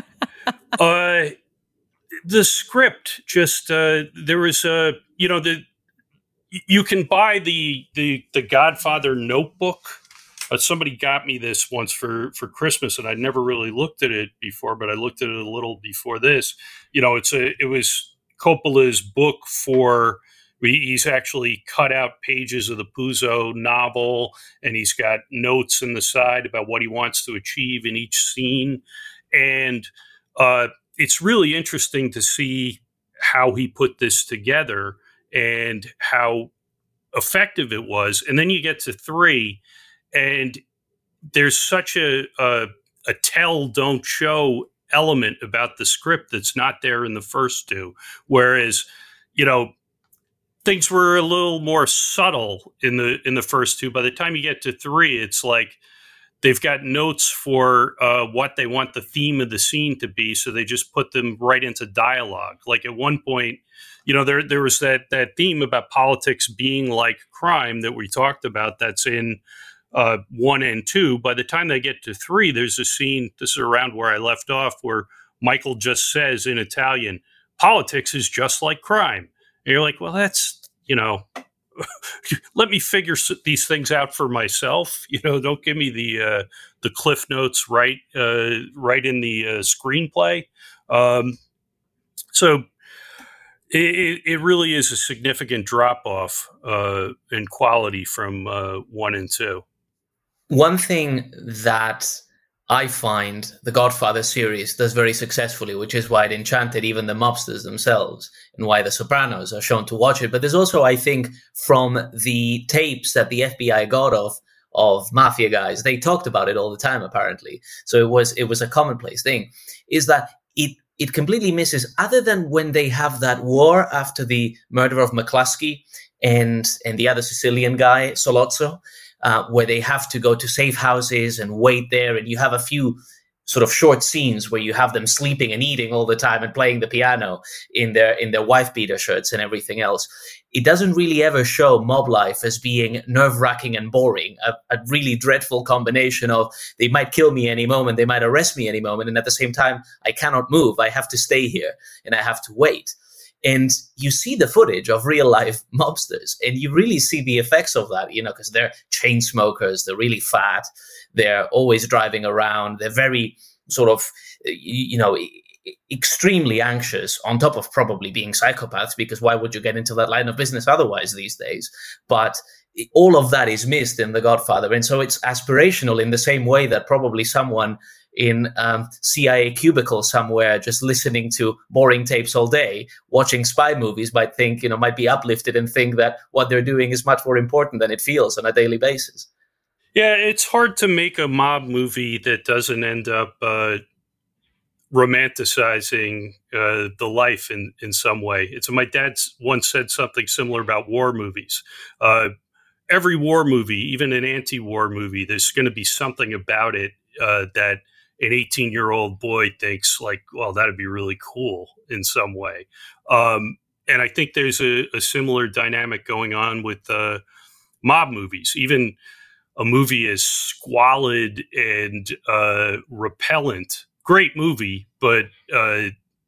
Uh, the script just uh, there was a you know the you can buy the the the Godfather notebook. Uh, somebody got me this once for for Christmas, and I'd never really looked at it before, but I looked at it a little before this. You know, it's a it was Coppola's book for. He's actually cut out pages of the Puzo novel, and he's got notes in the side about what he wants to achieve in each scene. And uh, it's really interesting to see how he put this together and how effective it was. And then you get to three, and there's such a a, a tell, don't show element about the script that's not there in the first two. Whereas, you know, things were a little more subtle in the in the first two. By the time you get to three, it's like they've got notes for uh, what they want the theme of the scene to be, so they just put them right into dialogue. Like at one point, you know, there there was that that theme about politics being like crime that we talked about. That's in uh, one and two. By the time they get to three, there's a scene. This is around where I left off, where Michael just says in Italian, "Politics is just like crime." And you're like, well, that's, you know, let me figure these things out for myself. You know, don't give me the uh, the cliff notes right uh, right in the uh, screenplay. Um, so it, it really is a significant drop off uh, in quality from uh, one and two. One thing that I find the Godfather series does very successfully, which is why it enchanted even the mobsters themselves and why the Sopranos are shown to watch it. But there's also, I think, from the tapes that the F B I got of of mafia guys, they talked about it all the time, apparently. So it was it was a commonplace thing, is that it it completely misses, other than when they have that war after the murder of McCluskey and, and the other Sicilian guy, Solozzo, Uh, where they have to go to safe houses and wait there. And you have a few sort of short scenes where you have them sleeping and eating all the time and playing the piano in their in their wife beater shirts and everything else. It doesn't really ever show mob life as being nerve-wracking and boring, a, a really dreadful combination of they might kill me any moment, they might arrest me any moment, and at the same time, I cannot move. I have to stay here and I have to wait. And you see the footage of real life mobsters, and you really see the effects of that, you know, because they're chain smokers, they're really fat, they're always driving around, they're very sort of, you know, extremely anxious, on top of probably being psychopaths, because why would you get into that line of business otherwise these days? But all of that is missed in The Godfather. And so it's aspirational in the same way that probably someone in um, C I A cubicle somewhere just listening to boring tapes all day, watching spy movies, might think, you know, might be uplifted and think that what they're doing is much more important than it feels on a daily basis. Yeah, it's hard to make a mob movie that doesn't end up uh, romanticizing uh, the life in, in some way. It's my dad once said something similar about war movies. Uh, every war movie, even an anti-war movie, there's going to be something about it uh, that an eighteen-year-old boy thinks like, well, that'd be really cool in some way. Um, and I think there's a, a similar dynamic going on with uh, mob movies. Even a movie as squalid and uh, repellent, great movie, but uh,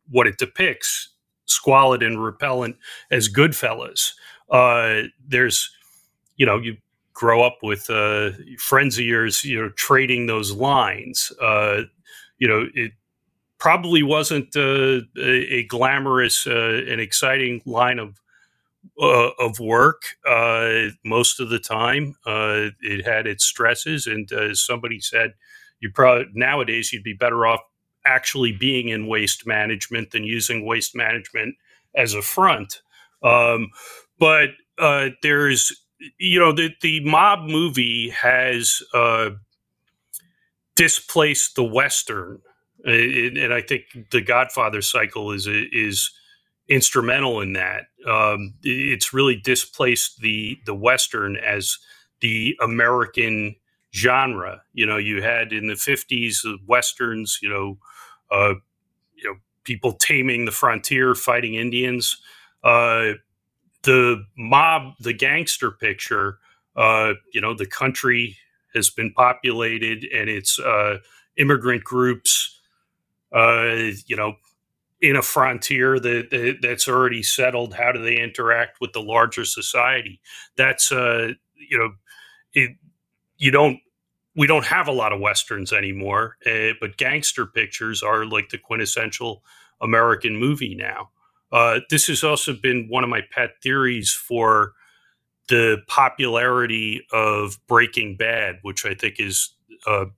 what it depicts, squalid and repellent as Goodfellas. Uh, there's, you know, you grow up with uh, friends of yours, you know, trading those lines. Uh, you know, it probably wasn't uh, a, a glamorous uh, and exciting line of uh, of work uh, most of the time. Uh, it had its stresses, and uh, as somebody said, you probably nowadays you'd be better off actually being in waste management than using waste management as a front. Um, but uh, there's, you know, the the mob movie has uh, displaced the Western, uh, and I think the Godfather cycle is is instrumental in that. Um, it's really displaced the the Western as the American genre. You know, you had in the fifties uh, Westerns, you know, uh, you know, people taming the frontier, fighting Indians. Uh, the mob, the gangster picture, uh, you know, the country has been populated and it's uh, immigrant groups, uh, you know, in a frontier that, that that's already settled. How do they interact with the larger society? That's uh, you know, it, you don't. We don't have a lot of westerns anymore, uh, but gangster pictures are like the quintessential American movie now. Uh, this has also been one of my pet theories for the popularity of Breaking Bad, which I think is uh,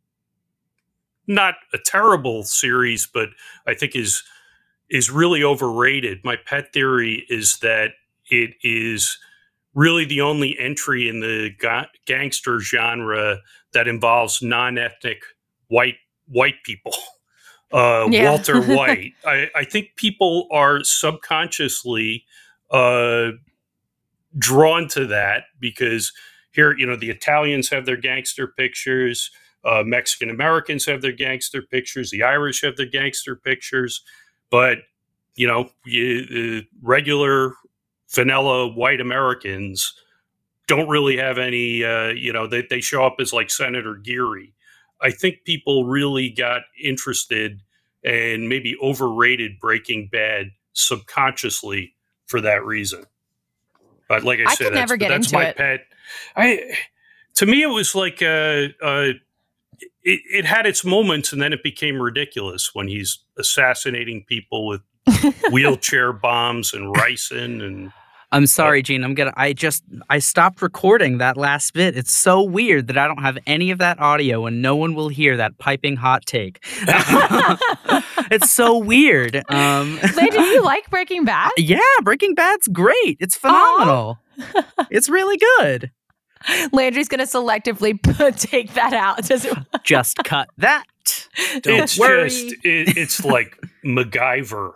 not a terrible series, but I think is is really overrated. My pet theory is that it is really the only entry in the ga- gangster genre that involves non-ethnic white white people. Uh, Yeah. Walter White. I, I think people are subconsciously uh, drawn to that because here, you know, the Italians have their gangster pictures, uh, Mexican Americans have their gangster pictures, the Irish have their gangster pictures, but you know, you, uh, regular vanilla white Americans don't really have any. Uh, you know, they they show up as like Senator Geary. I think people really got interested and maybe overrated Breaking Bad subconsciously for that reason. But like I, I said, could that's, never get that's into my it. pet. I to me, it was like uh, uh, it, it had its moments, and then it became ridiculous when he's assassinating people with wheelchair bombs and ricin and. I'm sorry, Gene. I'm gonna. I just. I stopped recording that last bit. It's so weird that I don't have any of that audio, and no one will hear that piping hot take. It's so weird. Um, Landry, do you like Breaking Bad? Yeah, Breaking Bad's great. It's phenomenal. It's really good. Landry's going to selectively put, take that out. Does it? Just cut that. Don't it's worry. just. It, it's like MacGyver.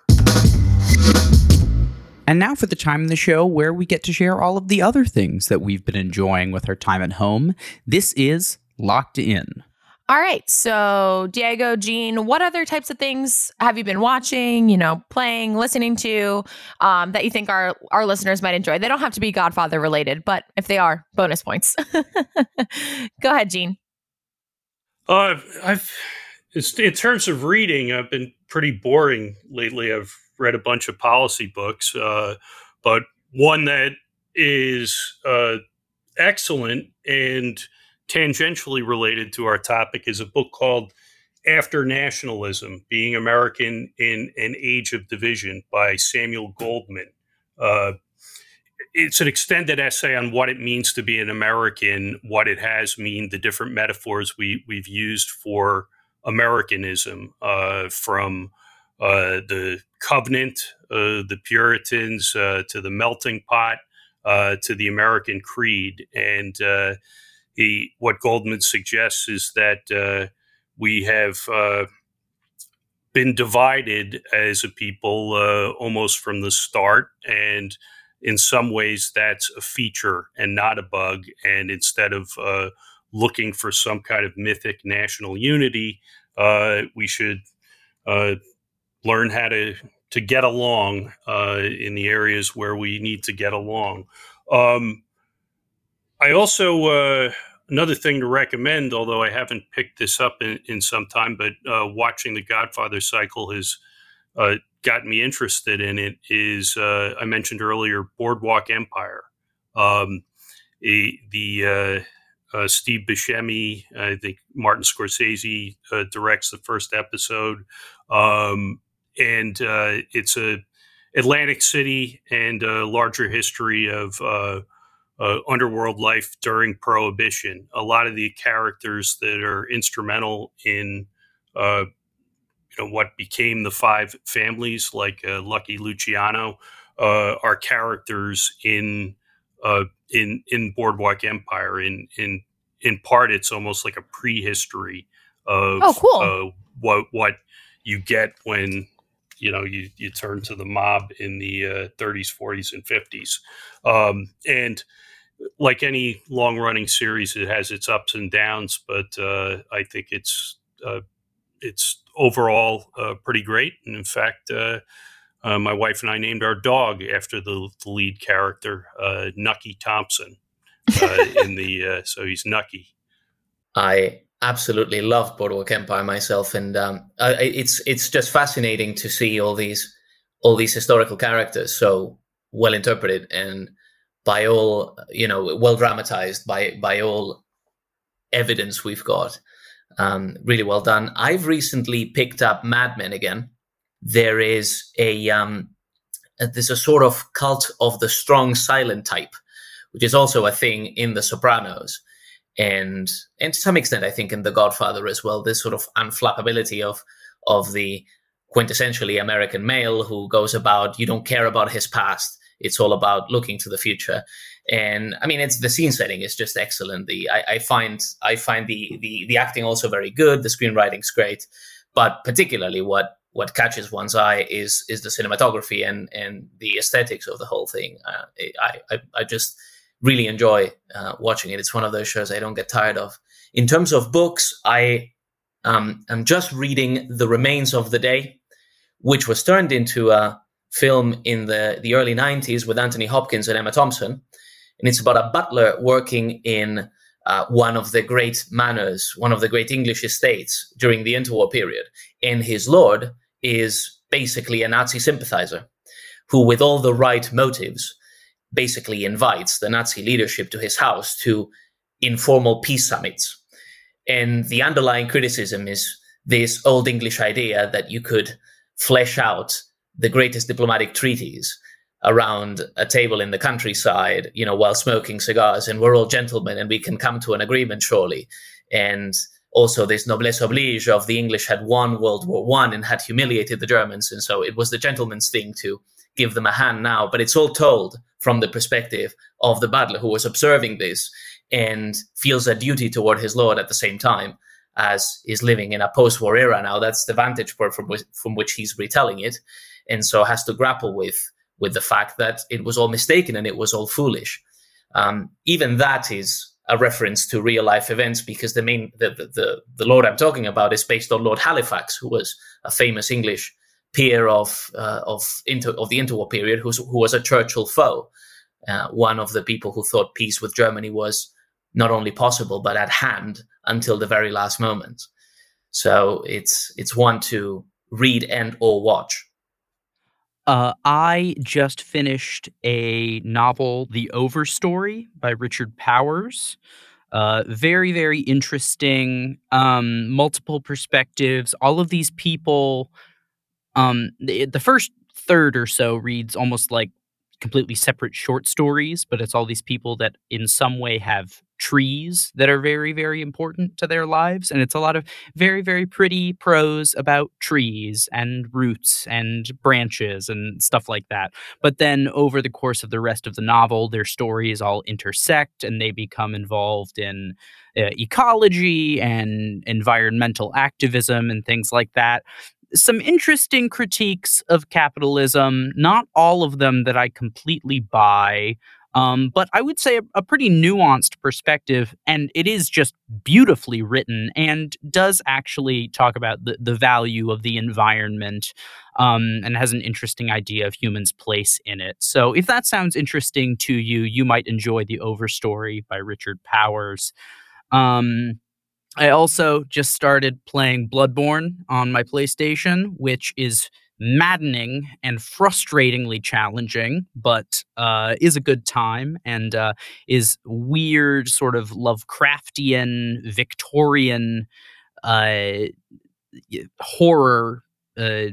And now for the time in the show where we get to share all of the other things that we've been enjoying with our time at home. This is Locked In. All right. So, Diego, Gene, what other types of things have you been watching, you know, playing, listening to, um, that you think our, our listeners might enjoy? They don't have to be Godfather related, but if they are, bonus points. Go ahead, Gene. Uh, I've, it's, in terms of reading, I've been pretty boring lately. I've read a bunch of policy books, uh, but one that is uh, excellent and tangentially related to our topic is a book called After Nationalism, Being American in an Age of Division by Samuel Goldman. Uh, it's an extended essay on what it means to be an American, what it has mean, the different metaphors we, we've used for Americanism, uh, from uh, the Covenant, uh, the Puritans, uh, to the melting pot, uh, to the American Creed. And uh, he, what Goldman suggests is that uh, we have uh, been divided as a people uh, almost from the start. And in some ways, that's a feature and not a bug. And instead of uh, looking for some kind of mythic national unity, uh, we should uh, learn how to to get along uh, in the areas where we need to get along. Um, I also, uh, another thing to recommend, although I haven't picked this up in, in some time, but uh, watching the Godfather cycle has uh, got me interested in it is uh, I mentioned earlier Boardwalk Empire. Um, a, the uh, uh, Steve Buscemi, I think Martin Scorsese uh, directs the first episode, um, and uh, it's a Atlantic City and a larger history of uh, uh, underworld life during Prohibition. A lot of the characters that are instrumental in uh, you know what became the five families, like uh, Lucky Luciano, uh, are characters in uh, in in Boardwalk Empire. In in in part, it's almost like a prehistory of Oh, cool. uh, what what you get when you know you you turn to the mob in the uh, thirties, forties, and fifties, um, and like any long running series, it has its ups and downs, but uh, I think it's uh, it's overall uh, pretty great. And in fact, uh, uh, my wife and I named our dog after the, the lead character, uh, Nucky Thompson. Uh, in the uh, so he's Nucky. I absolutely love Boardwalk Empire myself, and um, I, it's it's just fascinating to see all these all these historical characters so well interpreted and by all you know well dramatized by by all evidence we've got. Um, really well done. I've recently picked up Mad Men again. There is a um, there's a sort of cult of the strong silent type, which is also a thing in The Sopranos, and and to some extent, I think in The Godfather as well. This sort of unflappability of of the quintessentially American male who goes about, you don't care about his past. It's all about looking to the future. And I mean, it's the scene setting is just excellent. The I, I find I find the, the the acting also very good. The screenwriting's great, but particularly what what catches one's eye is is the cinematography and and the aesthetics of the whole thing. Uh, I, I I just really enjoy uh, watching it. It's one of those shows I don't get tired of. In terms of books, I um, am just reading The Remains of the Day, which was turned into a film in the, the early nineties with Anthony Hopkins and Emma Thompson. And it's about a butler working in uh, one of the great manors, one of the great English estates during the interwar period. And his lord is basically a Nazi sympathizer who, with all the right motives, basically invites the Nazi leadership to his house to informal peace summits. And the underlying criticism is this old English idea that you could flesh out the greatest diplomatic treaties around a table in the countryside, you know, while smoking cigars, and we're all gentlemen and we can come to an agreement surely. And also this noblesse oblige of the English had won World War One and had humiliated the Germans. And so it was the gentleman's thing to give them a hand now. But it's all told from the perspective of the butler who was observing this and feels a duty toward his lord at the same time as is living in a post-war era now. That's the vantage point from which, from which he's retelling it. And so has to grapple with with the fact that it was all mistaken and it was all foolish. Um, even that is a reference to real life events, because the main the, the the the lord I'm talking about is based on Lord Halifax, who was a famous English peer of uh, of inter, of the interwar period, who's, who was a Churchill foe, uh, one of the people who thought peace with Germany was not only possible but at hand until the very last moment. So it's it's one to read and or watch. Uh, I just finished a novel, The Overstory by Richard Powers. Uh, very, very interesting, um, multiple perspectives. All of these people, um, the, the first third or so reads almost like completely separate short stories, but it's all these people that in some way have trees that are very, very important to their lives. And it's a lot of very, very pretty prose about trees and roots and branches and stuff like that. But then over the course of the rest of the novel, their stories all intersect and they become involved in uh, ecology and environmental activism and things like that. Some interesting critiques of capitalism, not all of them that I completely buy, um, but I would say a, a pretty nuanced perspective, and it is just beautifully written and does actually talk about the, the value of the environment, um, and has an interesting idea of humans' place in it. So if that sounds interesting to you, you might enjoy The Overstory by Richard Powers. Um, I also just started playing Bloodborne on my PlayStation, which is maddening and frustratingly challenging, but uh, is a good time and uh, is weird, sort of Lovecraftian, Victorian uh, horror uh,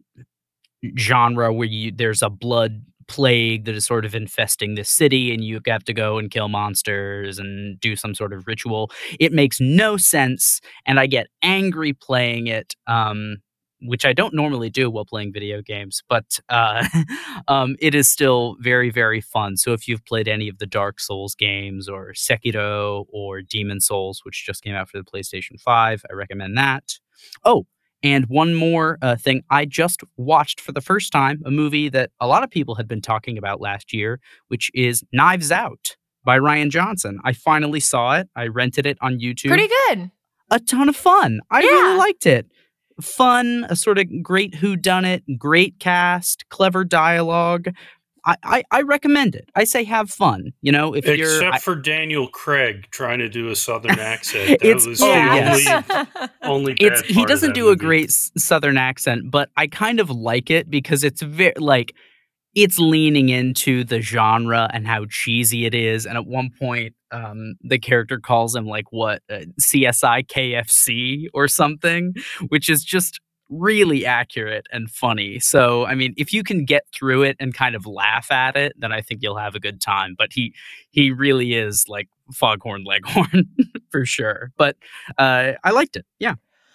genre where you there's a blood plague that is sort of infesting this city and you have to go and kill monsters and do some sort of ritual. It makes no sense, and I get angry playing it, um, which I don't normally do while playing video games, but uh, um, it is still very, very fun. So if you've played any of the Dark Souls games or Sekiro or Demon Souls, which just came out for the PlayStation five, I recommend that. Oh, and one more uh, thing, I just watched for the first time a movie that a lot of people had been talking about last year, which is Knives Out by Rian Johnson. I finally saw it. I rented it on YouTube. Pretty good. A ton of fun. I Yeah. really liked it. Fun, a sort of great whodunit, great cast, clever dialogue. I, I, I recommend it. I say have fun. You know, if you're Except I- for Daniel Craig trying to do a Southern accent. That It's- was oh, the yes. only, only bad it's he part of doesn't that do a movie. great s- southern accent, but I kind of like it because it's very like it's leaning into the genre and how cheesy it is. And at one point, um, the character calls him like what uh, C S I K F C or something, which is just really accurate and funny. So, I mean, if you can get through it and kind of laugh at it, then I think you'll have a good time. But he he really is like Foghorn Leghorn for sure. But uh, I liked it. Yeah.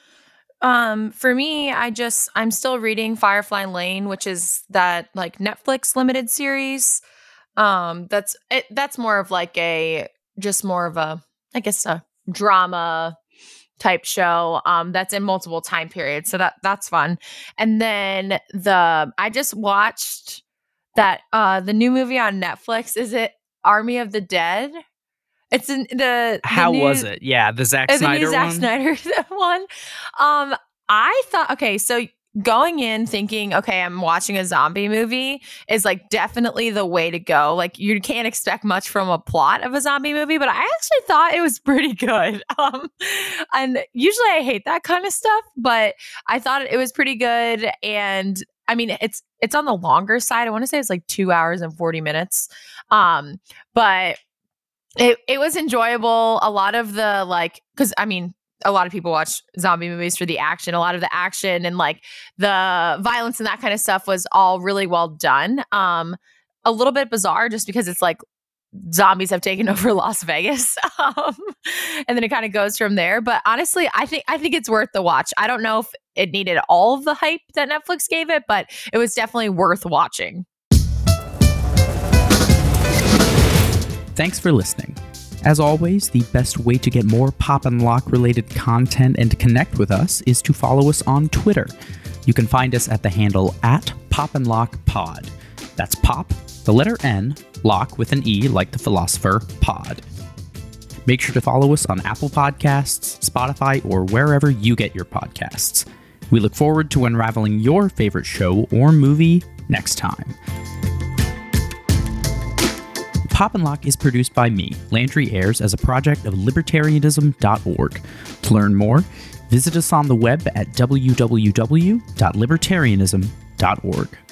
Um, for me, I just I'm still reading Firefly Lane, which is that like Netflix limited series. Um, that's it, that's more of like a just more of a I guess a drama type show. Um, that's in multiple time periods, so that that's fun. And then the I just watched that uh the new movie on Netflix. Is it Army of the Dead? It's in the, the How new- was it? Yeah, the Zack Oh, the Snyder new Zack one. Snyder one. Um, I thought okay, so going in thinking, okay, I'm watching a zombie movie is like definitely the way to go. Like you can't expect much from a plot of a zombie movie, but I actually thought it was pretty good. Um, and usually I hate that kind of stuff, but I thought it was pretty good. And I mean, it's it's on the longer side. I want to say it's like two hours and forty minutes. Um, but It it was enjoyable. A lot of the like, because I mean, a lot of people watch zombie movies for the action. A lot of the action and like the violence and that kind of stuff was all really well done. Um, a little bit bizarre just because it's like zombies have taken over Las Vegas, um, and then it kind of goes from there. But honestly, I think I think it's worth the watch. I don't know if it needed all of the hype that Netflix gave it, but it was definitely worth watching. Thanks for listening. As always, the best way to get more Pop and Lock related content and to connect with us is to follow us on Twitter. You can find us at the handle at Pop and Lock Pod. That's Pop, the letter N, Lock with an E like the philosopher, Pod. Make sure to follow us on Apple Podcasts, Spotify, or wherever you get your podcasts. We look forward to unraveling your favorite show or movie next time. Pop and Lock is produced by me, Landry Ayres, as a project of libertarianism dot org. To learn more, visit us on the web at w w w dot libertarianism dot org.